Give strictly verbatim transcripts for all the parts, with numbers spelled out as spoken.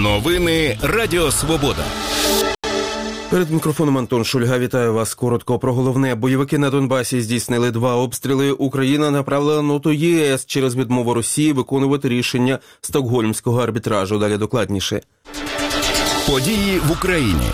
Новини Радіо Свобода. Перед мікрофоном Антон Шульга. Вітаю вас. Коротко про головне. Бойовики на Донбасі здійснили два обстріли. Україна направила ноту ЄС через відмову Росії виконувати рішення Стокгольмського арбітражу. Далі докладніше. Події в Україні.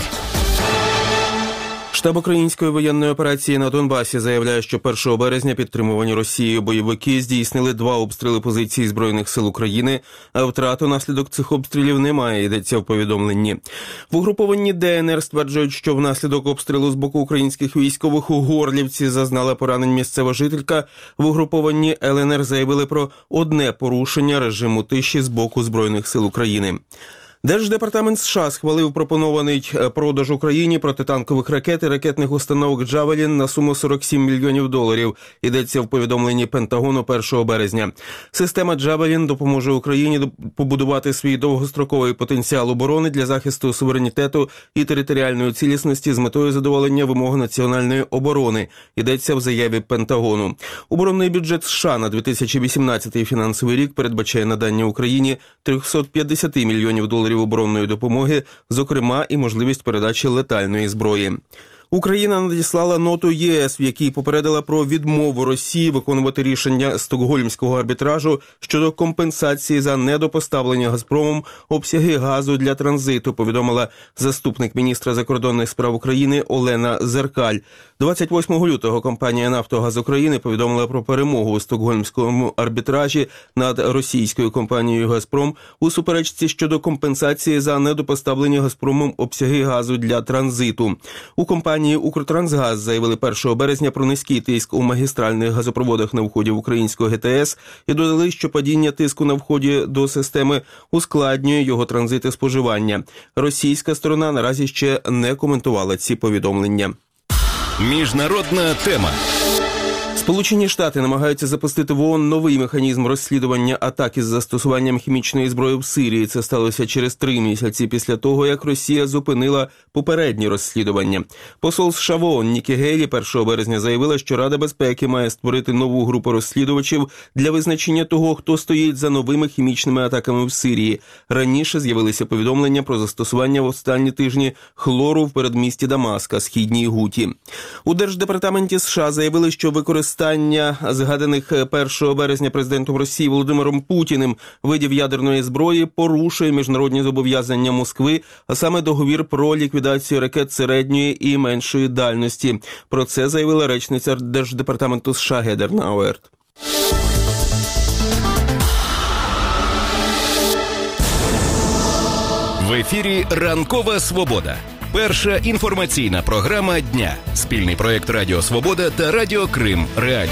Штаб української воєнної операції на Донбасі заявляє, що першого березня підтримувані Росією бойовики здійснили два обстріли позицій Збройних сил України, а втрат унаслідок цих обстрілів немає, йдеться в повідомленні. В угрупованні ДНР стверджують, що внаслідок обстрілу з боку українських військових у Горлівці зазнала поранень місцева жителька. В угрупованні ЛНР заявили про одне порушення режиму тиші з боку Збройних сил України. Держдепартамент США схвалив пропонований продаж Україні протитанкових ракет і ракетних установок «Джавелін» на суму сорок сім мільйонів доларів. Йдеться в повідомленні Пентагону першого березня. Система «Джавелін» допоможе Україні побудувати свій довгостроковий потенціал оборони для захисту суверенітету і територіальної цілісності з метою задоволення вимог національної оборони. Йдеться в заяві Пентагону. Оборонний бюджет США на дві тисячі вісімнадцятий фінансовий рік передбачає надання Україні триста п'ятдесят мільйонів доларів оборонної допомоги, зокрема і можливість передачі летальної зброї. Україна надіслала ноту ЄС, в якій попередила про відмову Росії виконувати рішення Стокгольмського арбітражу щодо компенсації за недопоставлення «Газпромом» обсяги газу для транзиту, повідомила заступник міністра закордонних справ України Олена Зеркаль. двадцять восьмого лютого компанія «Нафтогаз України» повідомила про перемогу у Стокгольмському арбітражі над російською компанією «Газпром» у суперечці щодо компенсації за недопоставлені «Газпромом» обсяги газу для транзиту. У компанії «Укртрансгаз» заявили першого березня про низький тиск у магістральних газопроводах на вході в українську ГТС і додали, що падіння тиску на вході до системи ускладнює його транзит і споживання. Російська сторона наразі ще не коментувала ці повідомлення. Міжнародна тема. Сполучені Штати намагаються запустити в ООН новий механізм розслідування атаки з застосуванням хімічної зброї в Сирії. Це сталося через три місяці після того, як Росія зупинила попередні розслідування. Посол США в ООН Нікі Гейлі першого березня заявила, що Рада безпеки має створити нову групу розслідувачів для визначення того, хто стоїть за новими хімічними атаками в Сирії. Раніше з'явилися повідомлення про застосування в останні тижні хлору в передмісті Дамаска, східній Гуті. У Держдепартаменті США заявили, що використання Використання згаданих першого березня президентом Росії Володимиром Путіним видів ядерної зброї порушує міжнародні зобов'язання Москви, а саме договір про ліквідацію ракет середньої і меншої дальності. Про це заявила речниця Держдепартаменту США Гедер Науерт. В ефірі «Ранкова Свобода». Перша інформаційна програма дня. Спільний проєкт Радіо Свобода та Радіо Крим Реалії.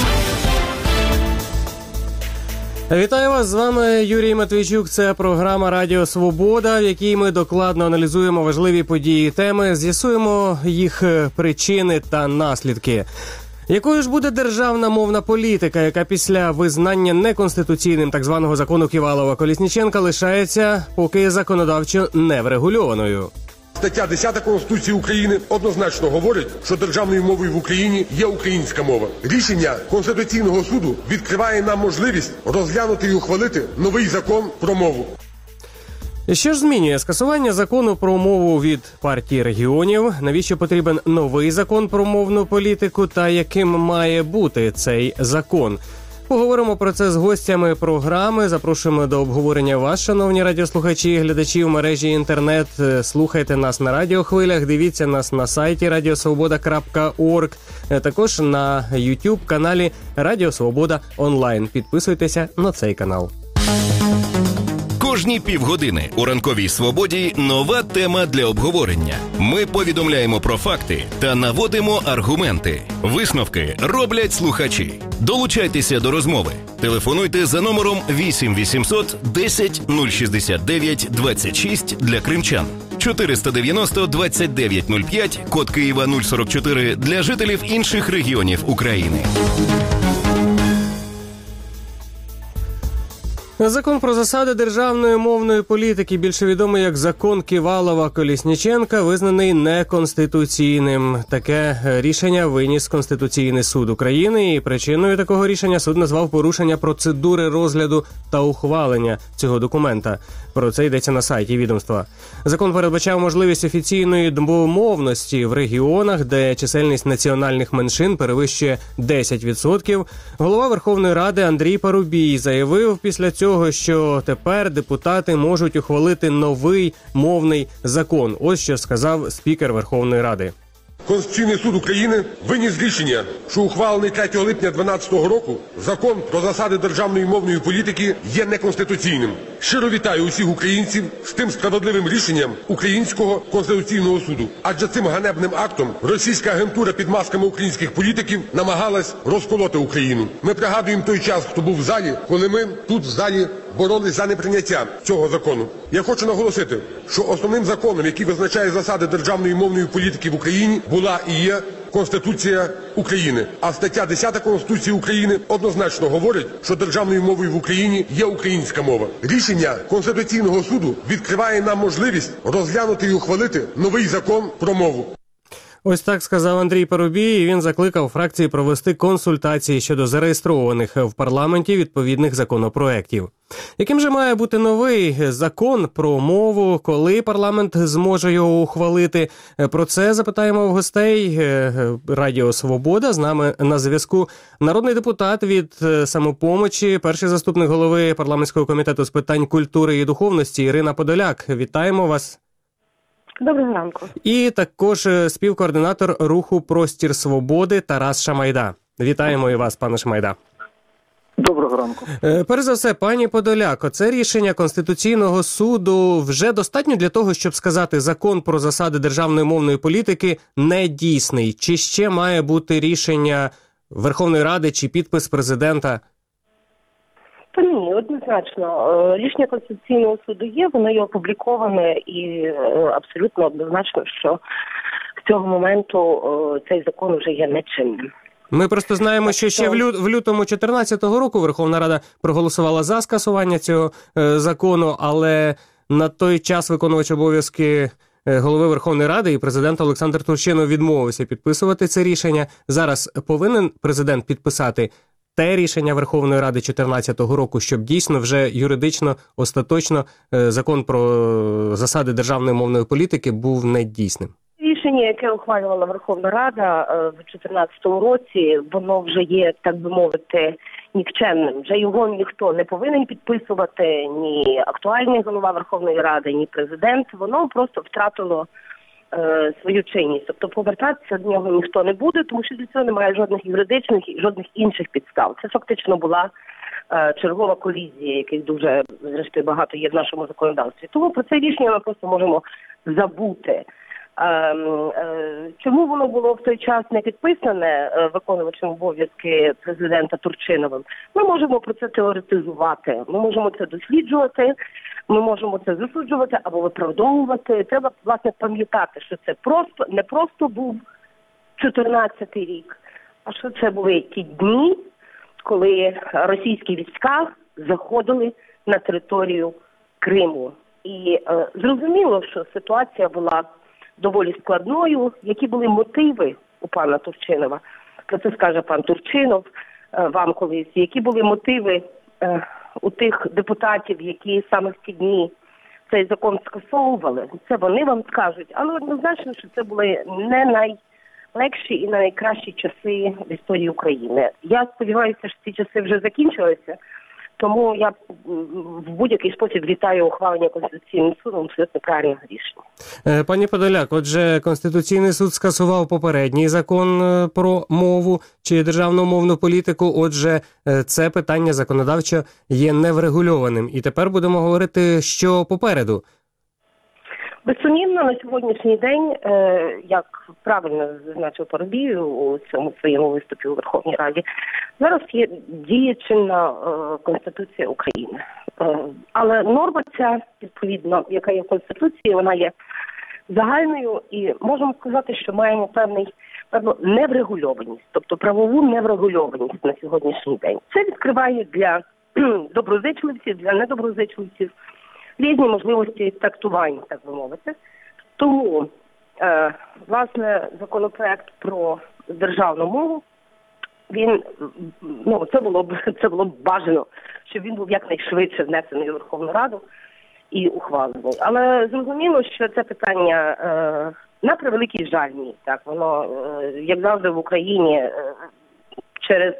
Вітаю вас, з вами Юрій Матвійчук. Це програма Радіо Свобода, в якій ми докладно аналізуємо важливі події і теми, з'ясуємо їх причини та наслідки. Якою ж буде державна мовна політика, яка після визнання неконституційним так званого закону Ківалова-Колісніченка лишається поки законодавчо неврегульованою? Стаття десята Конституції України однозначно говорить, що державною мовою в Україні є українська мова. Рішення Конституційного суду відкриває нам можливість розглянути і ухвалити новий закон про мову. Що ж змінює скасування закону про мову від партії регіонів? Навіщо потрібен новий закон про мовну політику та яким має бути цей закон? Поговоримо про це з гостями програми. Запрошуємо до обговорення вас, шановні радіослухачі і глядачі в мережі інтернет. Слухайте нас на радіохвилях, дивіться нас на сайті радіосвобода крапка орг, також на YouTube-каналі Радіо Свобода онлайн. Підписуйтеся на цей канал. Кожні півгодини у «Ранковій Свободі» нова тема для обговорення. Ми повідомляємо про факти та наводимо аргументи. Висновки роблять слухачі. Долучайтеся до розмови. Телефонуйте за номером вісім вісімсот десять нуль шістдесят дев'ять двадцять шість для кримчан. чотириста дев'яносто двадцять дев'ять нуль п'ять, код Києва нуль сорок чотири для жителів інших регіонів України. Закон про засади державної мовної політики, більше відомий як закон Ківалова-Колісніченка, визнаний неконституційним. Таке рішення виніс Конституційний суд України, і причиною такого рішення суд назвав порушення процедури розгляду та ухвалення цього документа. Про це йдеться на сайті відомства. Закон передбачав можливість офіційної двомовності в регіонах, де чисельність національних меншин перевищує десять відсотків. Голова Верховної Ради Андрій Парубій заявив після цього, що тепер депутати можуть ухвалити новий мовний закон. Ось що сказав спікер Верховної Ради. Конституційний суд України виніс рішення, що ухвалений третього липня дванадцятого року закон про засади державної мовної політики є неконституційним. Щиро вітаю усіх українців з тим справедливим рішенням Українського Конституційного суду. Адже цим ганебним актом російська агентура під масками українських політиків намагалась розколоти Україну. Ми пригадуємо той час, хто був в залі, коли ми тут в залі боролись за неприйняття цього закону. Я хочу наголосити, що основним законом, який визначає засади державної мовної політики в Україні, була і є Конституція України. А стаття десята Конституції України однозначно говорить, що державною мовою в Україні є українська мова. Рішення Конституційного суду відкриває нам можливість розглянути і ухвалити новий закон про мову. Ось так сказав Андрій Парубій, і він закликав фракції провести консультації щодо зареєстрованих в парламенті відповідних законопроєктів. Яким же має бути новий закон про мову, коли парламент зможе його ухвалити? Про це запитаємо в гостей Радіо Свобода. З нами на зв'язку народний депутат від «Самопомочі», перший заступник голови парламентського комітету з питань культури і духовності Ірина Подоляк. Вітаємо вас. Доброго ранку. І також співкоординатор руху «Простір Свободи» Тарас Шамайда. Вітаємо і вас, пане Шамайда. Доброго ранку. Перш за все, пані Подоляк, це рішення Конституційного суду вже достатньо для того, щоб сказати, закон про засади державної мовної політики не дійсний? Чи ще має бути рішення Верховної Ради чи підпис президента? Та ні, однозначно. Рішення Конституційного суду є, воно є опубліковане і абсолютно однозначно, що з цього моменту цей закон вже є нечинним. Ми просто знаємо, що ще в, лю... в лютому чотирнадцятого року Верховна Рада проголосувала за скасування цього е, закону, але на той час виконувач обов'язки голови Верховної Ради і президент Олександр Турчинов відмовився підписувати це рішення. Зараз повинен президент підписати те рішення Верховної Ради чотирнадцятого року, щоб дійсно вже юридично, остаточно е, закон про засади державної мовної політики був недійсним. Рішення, яке ухвалювала Верховна Рада в дві тисячі чотирнадцятому році, воно вже є, так би мовити, нікчемним. Вже його ніхто не повинен підписувати, ні актуальний голова Верховної Ради, ні президент. Воно просто втратило е, свою чинність. Тобто повертатися до нього ніхто не буде, тому що для цього немає жодних юридичних і жодних інших підстав. Це фактично була е, чергова колізія, яких дуже, зрештою, багато є в нашому законодавстві. Тому про це рішення ми просто можемо забути. Чому воно було в той час не підписане виконувачем обов'язки президента Турчиновим? Ми можемо про це теоретизувати, ми можемо це досліджувати, ми можемо це засуджувати або виправдовувати. Треба, власне, пам'ятати, що це просто не просто був чотирнадцятий рік, а що це були ті дні, коли російські війська заходили на територію Криму. І е, зрозуміло, що ситуація була доволі складною. Які були мотиви у пана Турчинова? Про це скаже пан Турчинов е, вам колись. Які були мотиви е, у тих депутатів, які саме в ці дні цей закон скасовували? Це вони вам скажуть. Але однозначно, що це були не найлегші і найкращі часи в історії України. Я сподіваюся, що ці часи вже закінчилися. Тому я в будь-який спосіб вітаю ухвалення Конституційним судом абсолютно правильного рішення. Пані Подоляк, отже, Конституційний суд скасував попередній закон про мову чи державну мовну політику, отже, це питання законодавчо є неврегульованим. І тепер будемо говорити, що попереду. Безсумнівно, на сьогоднішній день, як правильно зазначив Парубій у цьому своєму виступі у Верховній Раді, зараз є діюча Конституція України. Але норма ця, відповідно, яка є в Конституції, вона є загальною і можемо сказати, що маємо певний, певну неврегульованість, тобто правову неврегульованість на сьогоднішній день. Це відкриває для доброзичливців, для недоброзичливців, різні можливості трактувань, так би мовити. Тому, е, власне, законопроект про державну мову, він, ну, це було б, це було б бажано, щоб він був якнайшвидше внесений у Верховну Раду і ухвалений. Але зрозуміло, що це питання, е, на превеликий жаль, ні, так, воно, е, як завжди в Україні, е, через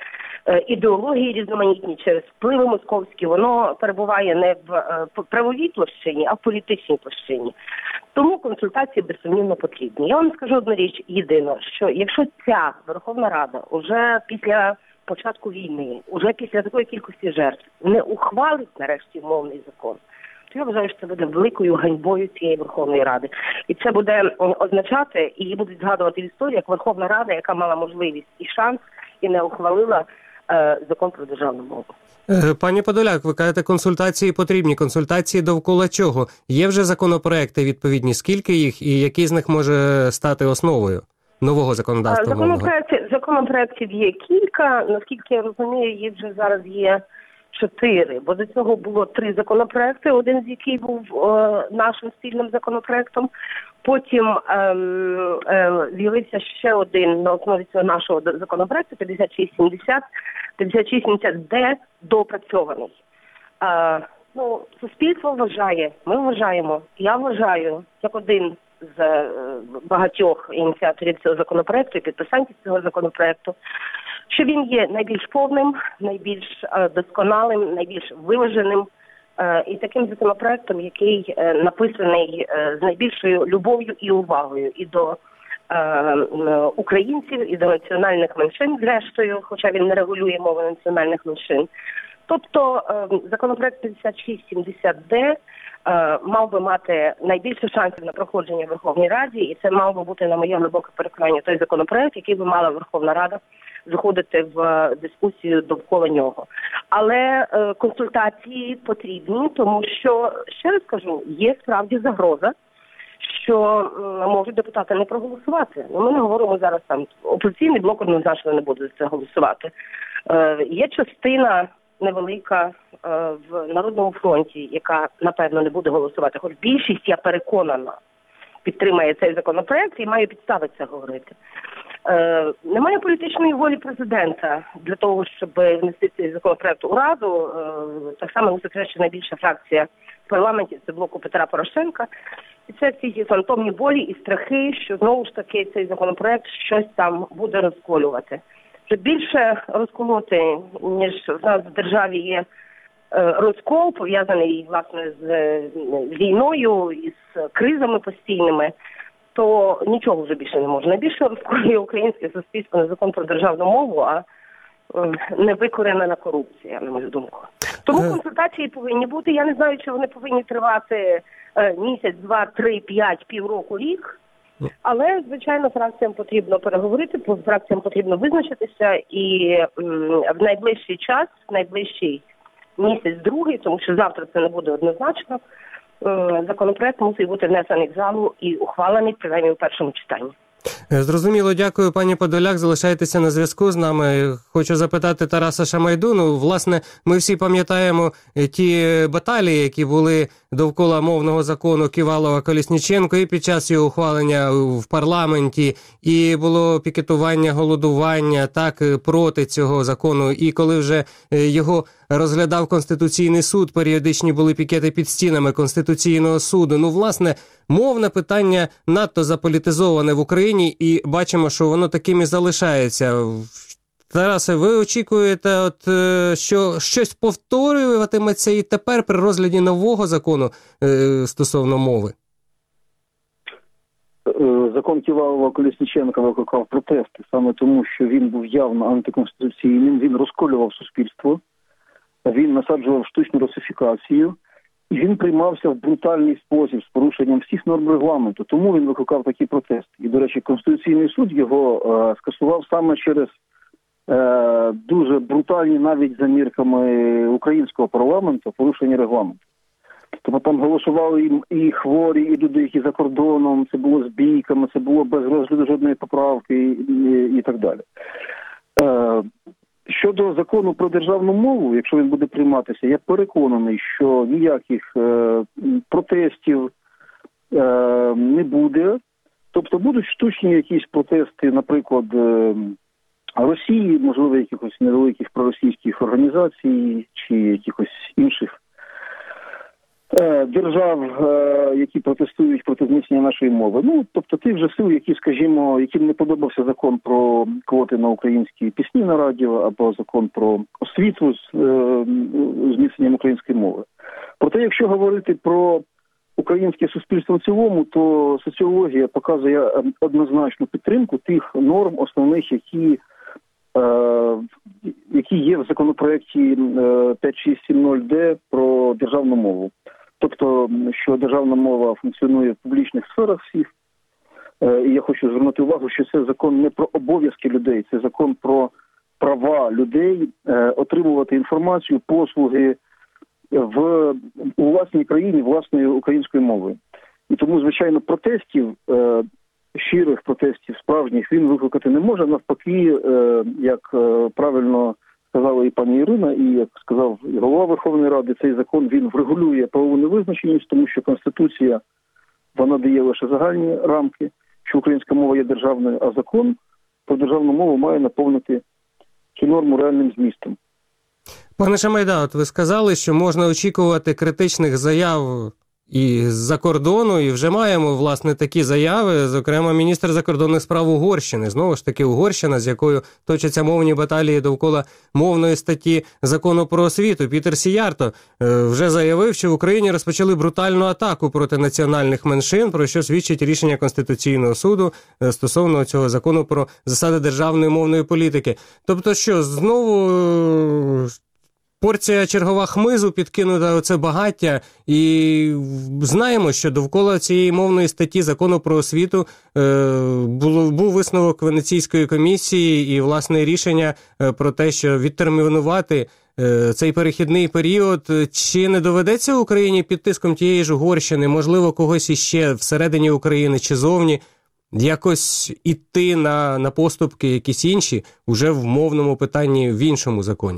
ідеології різноманітні, через впливи московські, воно перебуває не в правовій площині, а в політичній площині. Тому консультації безсумнівно потрібні. Я вам скажу одну річ єдину, що якщо ця Верховна Рада уже після початку війни, уже після такої кількості жертв не ухвалить нарешті мовний закон, то я вважаю, що це буде великою ганьбою цієї Верховної Ради. І це буде означати, і її будуть згадувати в історії, як Верховна Рада, яка мала можливість і шанс, і не ухвалила е, закон про державну мову. Пані Подоляк, ви кажете, консультації потрібні. Консультації довкола чого? Є вже законопроекти відповідні? Скільки їх і який з них може стати основою нового законодавства? Законопроектів, законопроектів є кілька. Наскільки я розумію, їх вже зараз є чотири. Бо до цього було три законопроекти, один з яких був е, нашим спільним законопроектом. Потім ем, е, з'явився ще один на основі цього нашого законопроекту п'ятдесят шість сімдесят. п'ятдесят шість сімдесят Д доопрацьований. Е, ну, суспільство вважає, ми вважаємо, я вважаю, як один з е, багатьох ініціаторів цього законопроекту і підписантів цього законопроекту, що він є найбільш повним, найбільш е, досконалим, найбільш виваженим, і таким законопроектом, який написаний з найбільшою любов'ю і увагою і до е, українців, і до національних меншин, зрештою, хоча він не регулює мови національних меншин. Тобто е, законопроект п'ятдесят шість сімдесят Д е, мав би мати найбільше шансів на проходження в Верховній Раді, і це мав би бути, на моє глибоке переконання, той законопроект, який би мала Верховна Рада заходити в дискусію довкола нього. Але е, консультації потрібні, тому що, ще раз кажу, є справді загроза, що е, можуть депутати не проголосувати. Ну, ми не говоримо зараз там, опозиційний блок однозначно не буде за це голосувати. Е, є частина невелика е, в Народному фронті, яка, напевно, не буде голосувати. Хоч більшість, я переконана, підтримає цей законопроект і має підстави це говорити. Е, немає політичної волі президента для того, щоб внести цей законопроект у Раду. Е, так само не секрет, що найбільша фракція в парламенті – це блоку Петра Порошенка. І це всі ті фантомні болі і страхи, що знову ж таки цей законопроект щось там буде розколювати. Вже більше розколоти, ніж в нас в державі є розкол, пов'язаний, власне, з війною і з кризами постійними, то нічого вже більше не може. Найбільше розколює українське суспільство не закон про державну мову, а не викоренена корупція, на мою думку. Тому консультації повинні бути. Я не знаю, чи вони повинні тривати місяць, два, три, п'ять, півроку, рік. Але, звичайно, фракціям потрібно переговорити, фракціям потрібно визначитися і в найближчий час, в найближчий місяць-другий, тому що завтра це не буде однозначно, законопроект мусить бути внесений в залу і ухвалений, принаймні, у першому читанні. Зрозуміло, дякую, пані Подоляк. Залишайтеся на зв'язку з нами. Хочу запитати Тараса Шамайду. Ну, власне, ми всі пам'ятаємо ті баталії, які були довкола мовного закону Ківалова-Колесніченко і під час його ухвалення в парламенті, і було пікетування, голодування, так, проти цього закону. І коли вже його розглядав Конституційний суд, періодичні були пікети під стінами Конституційного суду. Ну, власне, мовне питання надто заполітизоване в Україні, і бачимо, що воно таким і залишається. Тарасе, ви очікуєте, от, що щось повторюватиметься і тепер при розгляді нового закону е, стосовно мови? Закон Ківалова-Колесніченка викликав протести саме тому, що він був явно антиконституційним, він розколював суспільство, він насаджував штучну русифікацію, і він приймався в брутальний спосіб з порушенням всіх норм регламенту. Тому він викликав такі протести. І, до речі, Конституційний суд його е, скасував саме через е, дуже брутальні, навіть за мірками українського парламенту, порушення регламенту. Тобто там голосували і, і хворі, і люди, які за кордоном, це було з бійками, це було без розгляду жодної поправки і, і, і так далі. Е, щодо закону про державну мову, якщо він буде прийматися, я переконаний, що ніяких е, протестів е, не буде. Тобто будуть штучні якісь протести, наприклад, е, Росії, можливо, якихось невеликих проросійських організацій чи якихось інших е, держав, е, які протестують проти зміцнення нашої мови. Ну, тобто тих же сил, які, скажімо, яким не подобався закон про квоти на українські пісні на радіо або закон про освіту з е, зміцненням української мови. Проте, якщо говорити про українське суспільство в цілому, то соціологія показує однозначну підтримку тих норм основних, які Е, які є в законопроекті п'ять шість сім нуль де про державну мову. Тобто, що державна мова функціонує в публічних сферах всіх. Е, і я хочу звернути увагу, що це закон не про обов'язки людей, це закон про права людей е, отримувати інформацію, послуги в, у власній країні власною українською мовою. І тому, звичайно, протестів е, щирих протестів, справжніх, він викликати не може. Навпаки, як правильно сказала і пані Ірина, і як сказав і голова Верховної Ради, цей закон, він врегулює правову невизначеність, тому що Конституція, вона дає лише загальні рамки, що українська мова є державною, а закон про державну мову має наповнити цю норму реальним змістом. Пане Шамайда, от ви сказали, що можна очікувати критичних заяв і з-за кордону, і вже маємо, власне, такі заяви, зокрема, міністр закордонних справ Угорщини, знову ж таки Угорщина, з якою точаться мовні баталії довкола мовної статті Закону про освіту. Пітер Сіярто вже заявив, що в Україні розпочали брутальну атаку проти національних меншин, про що свідчить рішення Конституційного суду стосовно цього закону про засади державної мовної політики. Тобто що, знову порція чергова хмизу підкинута оце багаття, і знаємо, що довкола цієї мовної статті Закону про освіту е, було, був висновок Венеційської комісії і, власне, рішення е, про те, що відтермінувати е, цей перехідний період. Чи не доведеться Україні під тиском тієї ж Угорщини, можливо, когось іще всередині України чи зовні, якось іти на, на поступки якісь інші, уже в мовному питанні в іншому законі?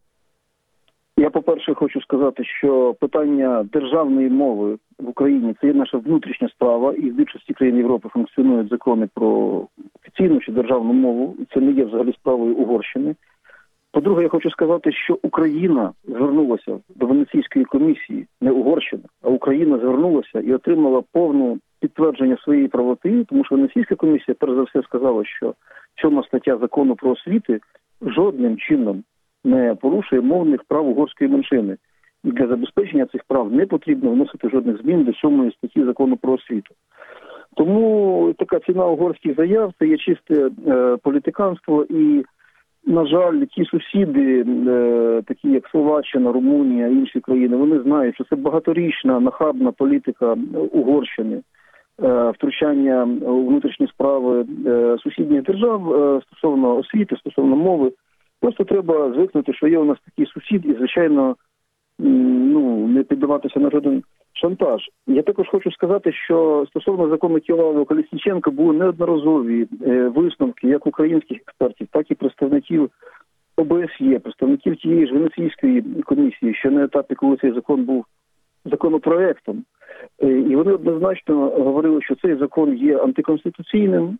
Я, по-перше, хочу сказати, що питання державної мови в Україні – це є наша внутрішня справа, і в більшості країн Європи функціонують закони про офіційну чи державну мову, і це не є взагалі справою Угорщини. По-друге, я хочу сказати, що Україна звернулася до Венеційської комісії, не Угорщина, а Україна звернулася і отримала повне підтвердження своєї правоти, тому що Венеційська комісія, перш за все, сказала, що сьома стаття Закону про освіту жодним чином не порушує мовних прав угорської меншини. І для забезпечення цих прав не потрібно вносити жодних змін до сьомої статті Закону про освіту. Тому така ціна угорських заяв – це є чисте е, політиканство, і, на жаль, ті сусіди, е, такі як Словаччина, Румунія, інші країни, вони знають, що це багаторічна, нахабна політика Угорщини, е, втручання у внутрішні справи е, сусідніх держав е, стосовно освіти, стосовно мови. Просто треба звикнути, що є у нас такий сусід, і, звичайно, ну, не піддаватися на жоден шантаж. Я також хочу сказати, що стосовно закону Ківалова-Колесніченка були неодноразові висновки як українських експертів, так і представників О Б С Є, представників тієї ж Венеційської комісії, ще на етапі, коли цей закон був законопроектом. І вони однозначно говорили, що цей закон є антиконституційним,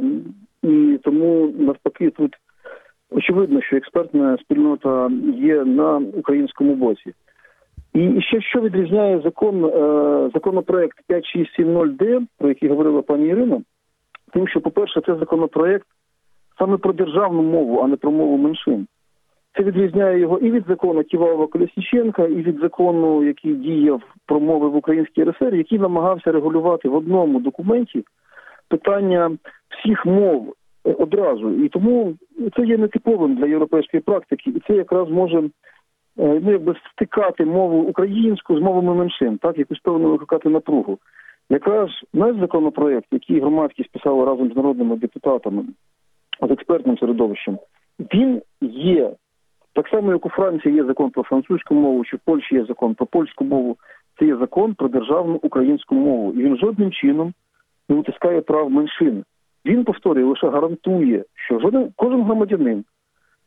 і тому, навпаки, тут очевидно, що експертна спільнота є на українському боці. І ще що відрізняє закон, е, законопроект п'ять шість сім нуль де, про який говорила пані Ірина, тим, що, по-перше, це законопроект саме про державну мову, а не про мову меншин. Це відрізняє його і від закону Ківалова-Колесніченка, і від закону, який діяв про мови в Українській Р С Р, який намагався регулювати в одному документі питання всіх мов одразу. І тому це є нетиповим для європейської практики, і це якраз може ну, якби стикати мову українську з мовами меншин, так, якусь певно викликати напругу. Якраз наш законопроект, який громадськість писала разом з народними депутатами, з експертним середовищем, він є, так само, як у Франції є закон про французьку мову, чи в Польщі є закон про польську мову, це є закон про державну українську мову. І він жодним чином не утискає прав меншин. Він, повторюю, лише гарантує, що жоден, кожен громадянин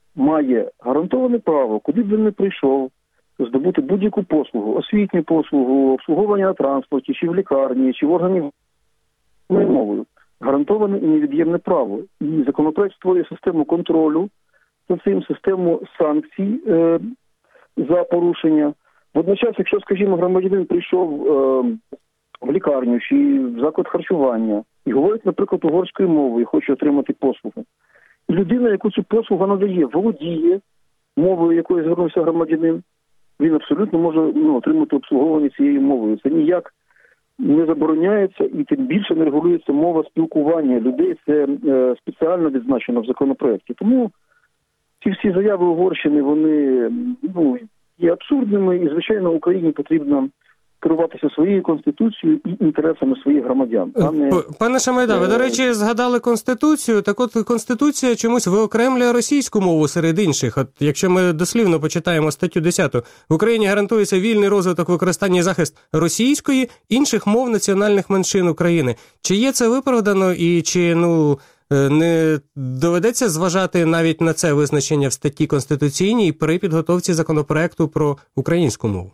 має гарантоване право, куди б він не прийшов, здобути будь-яку послугу, освітню послугу, обслуговування на транспорті, чи в лікарні, чи в органі мовою. Гарантоване і невід'ємне право. І законопроект створює систему контролю за цим, систему санкцій е, за порушення. Водночас, якщо, скажімо, громадянин прийшов е, в лікарню чи в заклад харчування і говорить, наприклад, угорською мовою і хоче отримати послугу, і людина, яку цю послугу надає, володіє мовою, якою звернувся громадянин, він абсолютно може ну, отримати обслуговування цією мовою. Це ніяк не забороняється і тим більше не регулюється мова спілкування людей. Це е, спеціально відзначено в законопроекті. Тому ці всі заяви Угорщини, вони ну, є абсурдними і, звичайно, Україні потрібно керуватися своєю Конституцією і інтересами своїх громадян. А не... Пане Шамайда, ви, до речі, згадали Конституцію. Так от Конституція чомусь виокремлює російську мову серед інших. От якщо ми дослівно почитаємо статтю десяту, в Україні гарантується вільний розвиток, використання і захист російської, інших мов національних меншин України. Чи є це виправдано і чи, ну, не доведеться зважати навіть на це визначення в статті Конституційній при підготовці законопроекту про українську мову?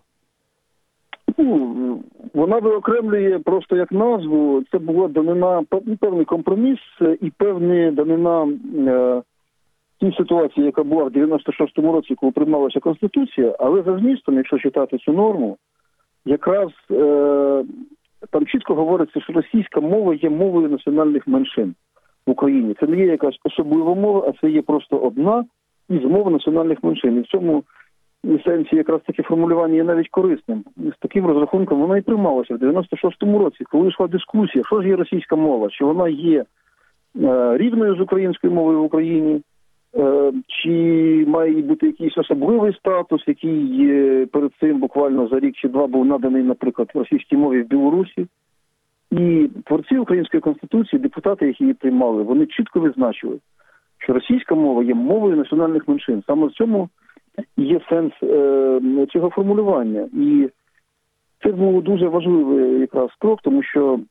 Ну, вона виокремлює просто як назву. Це була данина, певний компроміс і певна данина е, тій ситуації, яка була в дев'яносто шостому році, коли приймалася Конституція, але за змістом, якщо читати цю норму, якраз е, там чітко говориться, що російська мова є мовою національних меншин в Україні. Це не є якась особлива мова, а це є просто одна із мов національних меншин. І в цьому сенсі якраз таке формулювання є навіть корисним. З таким розрахунком вона і приймалася в дев'яносто шостому році, коли йшла дискусія, що ж є російська мова, чи вона є е, рівною з українською мовою в Україні, е, чи має бути якийсь особливий статус, який е, перед цим буквально за рік чи два був наданий, наприклад, російській мові в Білорусі. І творці Української Конституції, депутати, які її приймали, вони чітко відзначили, що російська мова є мовою національних меншин. Саме в цьому є сенс е, цього формулювання. І це був дуже важливий якраз крок, тому що, е,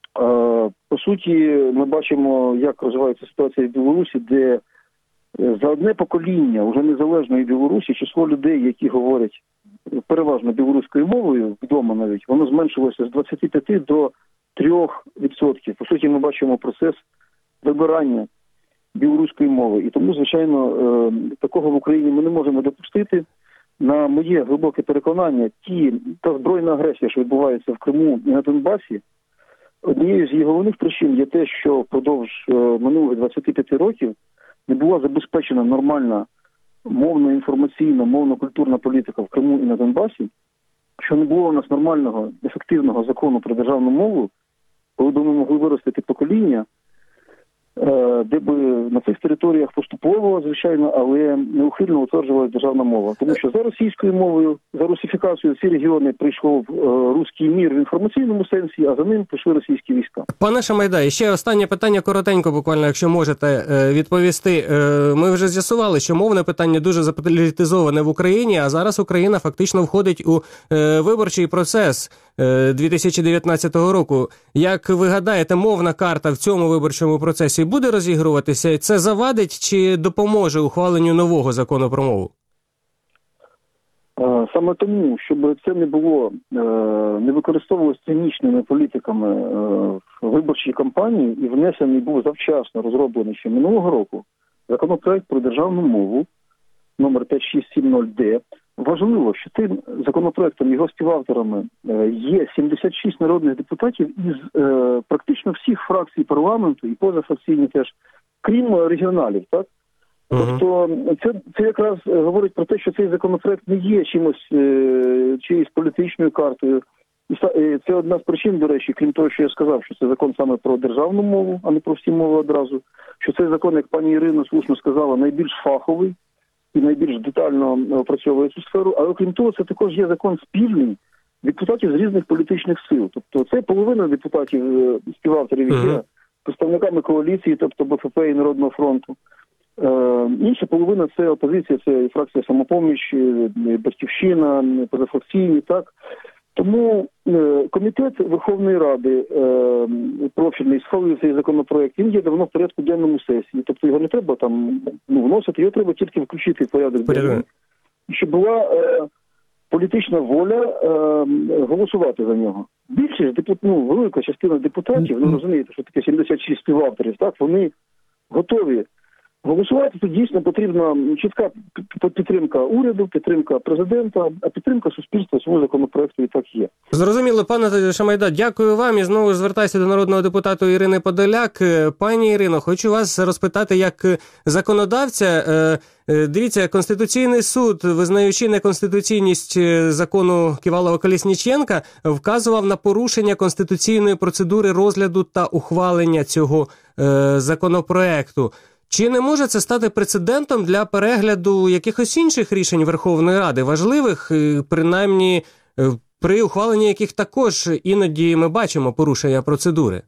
по суті, ми бачимо, як розвивається ситуація в Білорусі, де за одне покоління вже незалежної Білорусі число людей, які говорять переважно білоруською мовою, вдома навіть, воно зменшилося з двадцяти п'яти до трьох відсотків. По суті, ми бачимо процес вибирання білоруської мови. І тому, звичайно, такого в Україні ми не можемо допустити. На моє глибоке переконання, ті, та збройна агресія, що відбувається в Криму і на Донбасі, однією з її головних причин є те, що впродовж минулих двадцяти п'яти років не була забезпечена нормальна мовно-інформаційна, мовно-культурна політика в Криму і на Донбасі, що не було у нас нормального, ефективного закону про державну мову, коли б ми могли виростити покоління, де би на цих територіях поступово, звичайно, але неухильно утверджувалася державна мова. Тому що за російською мовою, за русифікацією ці регіони прийшов е, руський мір в інформаційному сенсі, а за ним пішли російські війська. Пане Шамайда, і ще останнє питання коротенько, буквально, якщо можете відповісти. Ми вже з'ясували, що мовне питання дуже заполітизоване в Україні, а зараз Україна фактично входить у виборчий процес дві тисячі дев'ятнадцятого року. Як ви гадаєте, мовна карта в цьому виборчому процесі буде розігруватися? Це завадить чи допоможе ухваленню нового закону про мову? Саме тому, щоб це не було, не використовувалося цинічними політиками в виборчій кампанії і внесений був завчасно розроблений ще минулого року законопроект про державну мову номер п'ять шість сім нуль Д. Важливо, що тим законопроектом, його співавторами є сімдесят шість народних депутатів із е, практично всіх фракцій парламенту і позафракційні теж, крім регіоналів, так? Uh-huh. Тобто це, це якраз говорить про те, що цей законопроект не є чимось, е, чиюсь політичною картою. І це одна з причин, до речі, крім того, що я сказав, що це закон саме про державну мову, а не про всі мови одразу. Що цей закон, як пані Ірина слушно сказала, найбільш фаховий і найбільш детально опрацьовує цю сферу. Але окрім того, це також є закон спільний депутатів з різних політичних сил. Тобто це половина депутатів, співавторів, які є представниками коаліції, тобто Б Ф П і Народного фронту. Е, інша половина – це опозиція, це фракція «Самопоміч», «Батьківщина», позафракційні, так. Тому е, комітет Верховної Ради е, профільний схвалив цей законопроект. Він є давно в порядку денному сесії. Тобто його не треба там ну, вносити, його треба тільки включити в порядок денний, щоб була е, політична воля е, голосувати за нього. Більшість депутатів, ну, велика частина депутатів, ну розумієте, що таке сімдесят шість співавторів, так, вони готові голосувати. Тут дійсно потрібна чітка підтримка уряду, підтримка президента, а підтримка суспільства цьому законопроекту і так є. Зрозуміло, пане Шамайда, дякую вам. І знову звертаюся до народного депутата Ірини Подоляк. Пані Ірино, хочу вас розпитати як законодавця. Дивіться, Конституційний суд, визнаючи неконституційність закону Ківалова-Колесніченка, вказував на порушення конституційної процедури розгляду та ухвалення цього законопроекту. Чи не може це стати прецедентом для перегляду якихось інших рішень Верховної Ради, важливих, принаймні при ухваленні яких також іноді ми бачимо порушення процедури?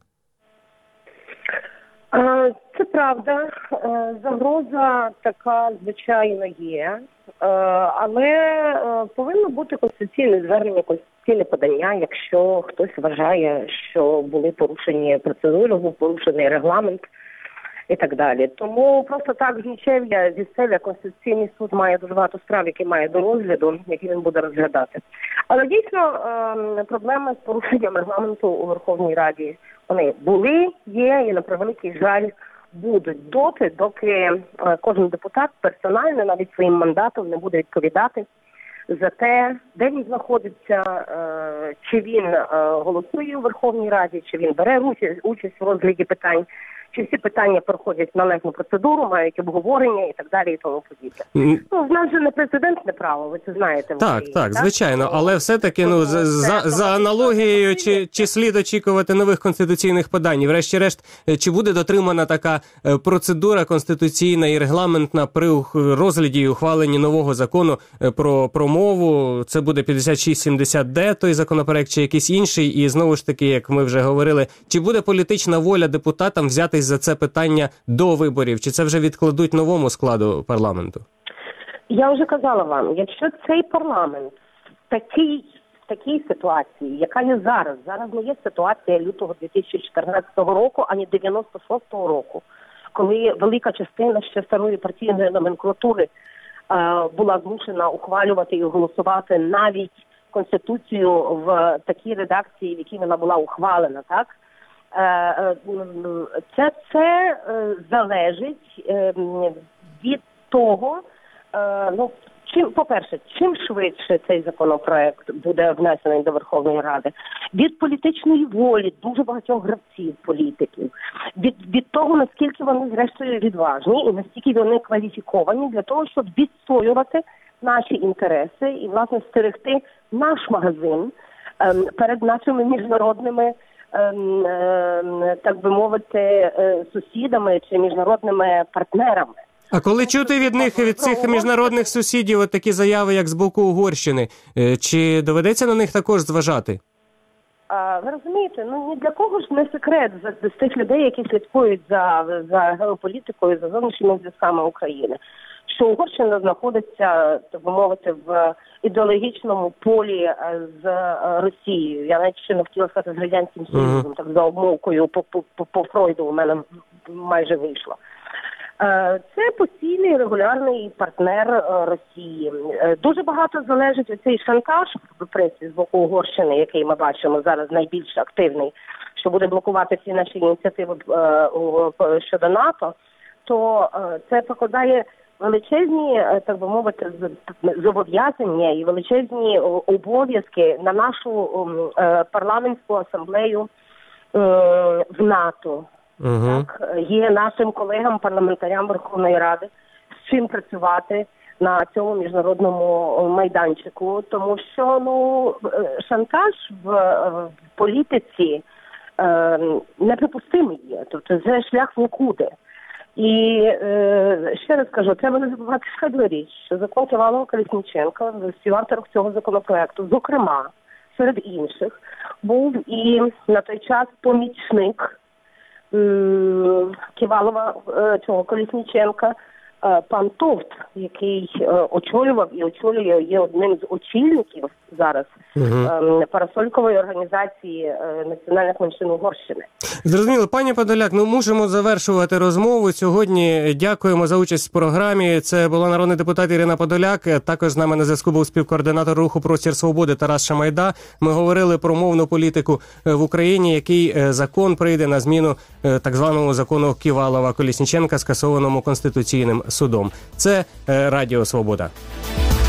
Це правда. Загроза така, звичайно, є. Але повинно бути конституційне звернення, конституційне подання, якщо хтось вважає, що були порушені процедури, був порушений регламент і так далі. Тому просто так з нічев'я, зі стеля Конституційний суд має дуже багато справ, які має до розгляду, які він буде розглядати. Але дійсно проблеми з порушенням регламенту у Верховній Раді, вони були, є і, на превеликий жаль, будуть доти, доки кожен депутат персонально, навіть своїм мандатом, не буде відповідати за те, де він знаходиться, чи він голосує у Верховній Раді, чи він бере участь в розгляді питань, чи всі питання проходять належну процедуру, мають обговорення і так далі, і тому подібне. Mm. Ну, в нас же не президентне право, ви це знаєте. Так, Україні, так, так, звичайно, але все-таки, ну, за, за, за аналогією, чи, чи слід очікувати нових конституційних подань? І врешті-решт, чи буде дотримана така процедура конституційна і регламентна при розгляді і ухваленні нового закону про, про мову? Це буде п'ятдесят шість сімдесят де, той законопроект, чи якийсь інший? І знову ж таки, як ми вже говорили, чи буде політична воля депутатам взяти за це питання до виборів? Чи це вже відкладуть новому складу парламенту? Я вже казала вам, якщо цей парламент в такій, в такій ситуації, яка є зараз, зараз не є ситуація лютого дві тисячі чотирнадцятого року, ані дев'яносто шостого року, коли велика частина ще старої партійної номенклатури е, була змушена ухвалювати і голосувати навіть Конституцію в такій редакції, в якій вона була ухвалена, так? Це, це залежить від того, ну, чим, по-перше, чим швидше цей законопроект буде внесений до Верховної Ради, від політичної волі дуже багатьох гравців, політиків, від, від того, наскільки вони зрештою відважні і наскільки вони кваліфіковані для того, щоб відстоювати наші інтереси і, власне, стерегти наш магазин перед нашими міжнародними, так би мовити, сусідами чи міжнародними партнерами. А коли чути від них, від цих міжнародних сусідів, от такі заяви, як з боку Угорщини, чи доведеться на них також зважати? А, ви розумієте, ну ні для кого ж не секрет з, з тих людей, які слідкують за, за геополітикою, за зовнішніми зв'язками України, що Угорщина знаходиться, так би мовити, в ідеологічному полі з Росією. Я навіть ще не хотіла сказати з Радянським Союзом, uh-huh. так за обмовкою по, по, по, по Фройду у мене майже вийшло. Це постійний регулярний партнер Росії. Дуже багато залежить від цей шантаж, в принципі, з боку Угорщини, який ми бачимо зараз найбільш активний, що буде блокувати всі наші ініціативи щодо НАТО, то це покладає величезні, так би мовити, зобов'язання і величезні обов'язки на нашу парламентську асамблею в НАТО. Uh-huh. Так, є нашим колегам-парламентарям Верховної Ради з чим працювати на цьому міжнародному майданчику, тому що ну шантаж в, в політиці е, неприпустимий є, тобто це шлях в нікуди. І е, ще раз кажу, треба не забувати складну річ, що закон Ківалова-Колесніченка, співавтором цього законопроекту, зокрема, серед інших, був і на той час помічник Ківалова, цього Колесніченка, пан Товт, який очолював і очолює, є одним з очільників зараз uh-huh. парасолькової організації національних меншин Угорщини. Зрозуміло. Пані Подоляк, ну мусимо завершувати розмову. Сьогодні дякуємо за участь в програмі. Це була народний депутат Ірина Подоляк. Також з нами на зв'язку був співкоординатор руху «Простір свободи» Тарас Шамайда. Ми говорили про мовну політику в Україні, який закон прийде на зміну так званому закону Ківалова-Колісніченка, скасованому Конституційним судом. Це Радіо Свобода.